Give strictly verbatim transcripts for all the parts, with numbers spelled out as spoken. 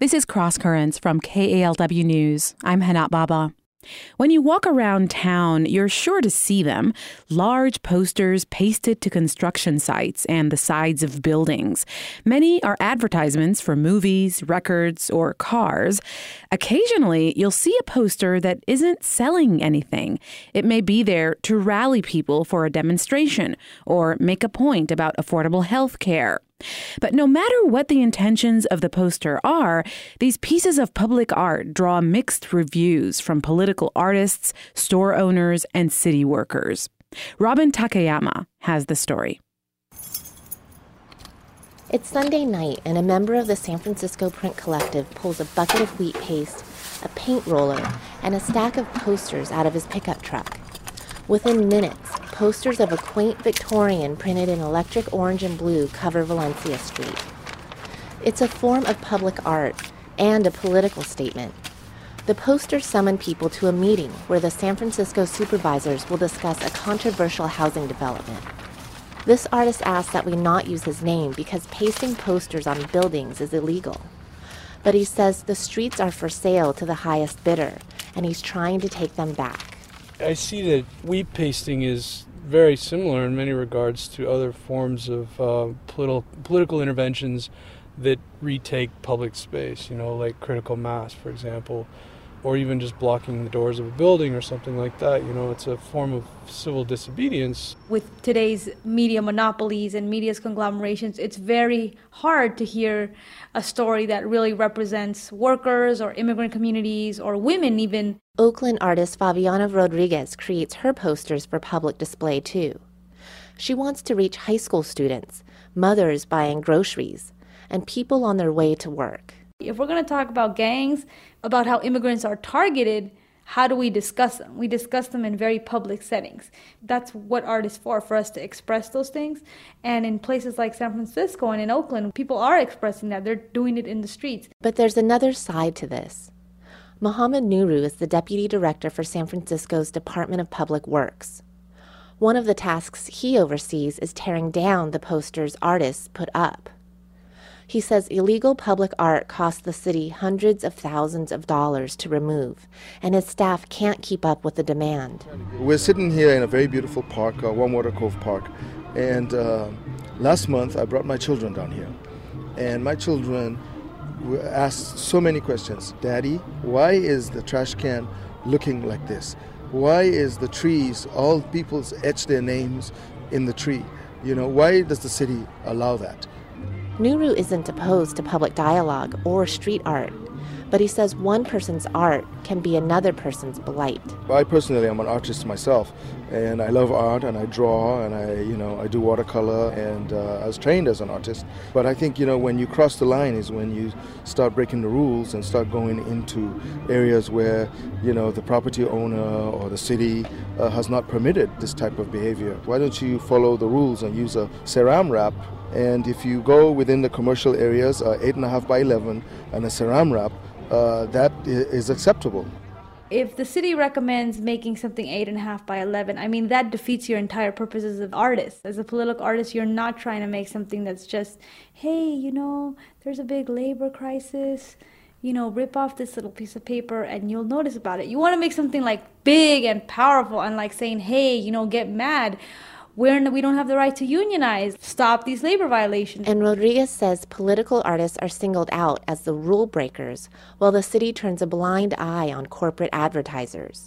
This is Cross Currents from K A L W News. I'm Hanat Baba. When you walk around town, you're sure to see them. Large posters pasted to construction sites and the sides of buildings. Many are advertisements for movies, records, or cars. Occasionally, you'll see a poster that isn't selling anything. It may be there to rally people for a demonstration or make a point about affordable health care. But no matter what the intentions of the poster are, these pieces of public art draw mixed reviews from political artists, store owners, and city workers. Robin Takayama has the story. It's Sunday night, and a member of the San Francisco Print Collective pulls a bucket of wheat paste, a paint roller, and a stack of posters out of his pickup truck. Within minutes, posters of a quaint Victorian printed in electric orange and blue cover Valencia Street. It's a form of public art and a political statement. The posters summon people to a meeting where the San Francisco supervisors will discuss a controversial housing development. This artist asks that we not use his name because pasting posters on buildings is illegal. But he says the streets are for sale to the highest bidder, and he's trying to take them back. I see that wheat pasting is very similar in many regards to other forms of uh, political political interventions that retake public space, you know, like critical mass, for example, or even just blocking the doors of a building or something like that. You know, it's a form of civil disobedience. With today's media monopolies and media's conglomerations, it's very hard to hear a story that really represents workers or immigrant communities or women even. Oakland artist Fabiana Rodriguez creates her posters for public display too. She wants to reach high school students, mothers buying groceries, and people on their way to work. If we're going to talk about gangs, about how immigrants are targeted, how do we discuss them? We discuss them in very public settings. That's what art is for, for us to express those things. And in places like San Francisco and in Oakland, people are expressing that. They're doing it in the streets. But there's another side to this. Mohamed Nuru is the deputy director for San Francisco's Department of Public Works. One of the tasks he oversees is tearing down the posters artists put up. He says illegal public art costs the city hundreds of thousands of dollars to remove, and his staff can't keep up with the demand. We're sitting here in a very beautiful park, uh, Warm Water Cove Park, and uh, last month I brought my children down here, and my children were asked so many questions. Daddy, why is the trash can looking like this? Why is the trees, all people's etch their names in the tree? You know, why does the city allow that? Nuru isn't opposed to public dialogue or street art, but he says one person's art can be another person's blight. I personally am an artist myself, and I love art, and I draw, and I, you know, I do watercolor, and uh, I was trained as an artist. But I think, you know, when you cross the line is when you start breaking the rules and start going into areas where, you know, the property owner or the city uh, has not permitted this type of behavior. Why don't you follow the rules and use a Saran wrap? And if you go within the commercial areas, uh, eight and a half by eleven, and a Saran wrap, uh, that is acceptable. If the city recommends making something eight and a half by eleven, I mean, that defeats your entire purpose as an artist. As a political artist, you're not trying to make something that's just, hey, you know, there's a big labor crisis, you know, rip off this little piece of paper and you'll notice about it. You want to make something like big and powerful and like saying, hey, you know, get mad. We're in, we don't have the right to unionize. Stop these labor violations. And Rodriguez says political artists are singled out as the rule breakers, while the city turns a blind eye on corporate advertisers.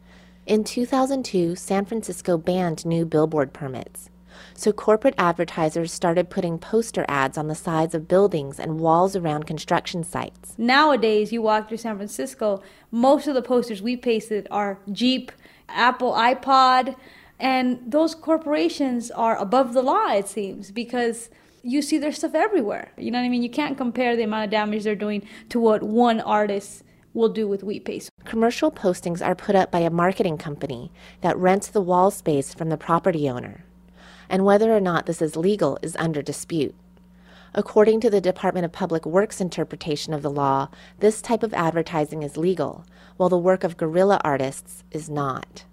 In two thousand two, San Francisco banned new billboard permits. So corporate advertisers started putting poster ads on the sides of buildings and walls around construction sites. Nowadays, you walk through San Francisco, most of the posters we pasted are Jeep, Apple iPod, and those corporations are above the law, it seems, because you see their stuff everywhere. You know what I mean? You can't compare the amount of damage they're doing to what one artist will do with wheat paste. Commercial postings are put up by a marketing company that rents the wall space from the property owner. And whether or not this is legal is under dispute. According to the Department of Public Works interpretation of the law, this type of advertising is legal, while the work of guerrilla artists is not.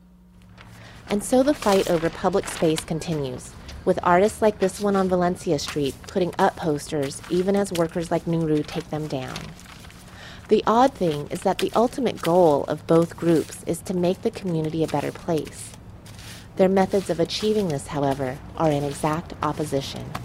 And so the fight over public space continues, with artists like this one on Valencia Street putting up posters even as workers like Nuru take them down. The odd thing is that the ultimate goal of both groups is to make the community a better place. Their methods of achieving this, however, are in exact opposition.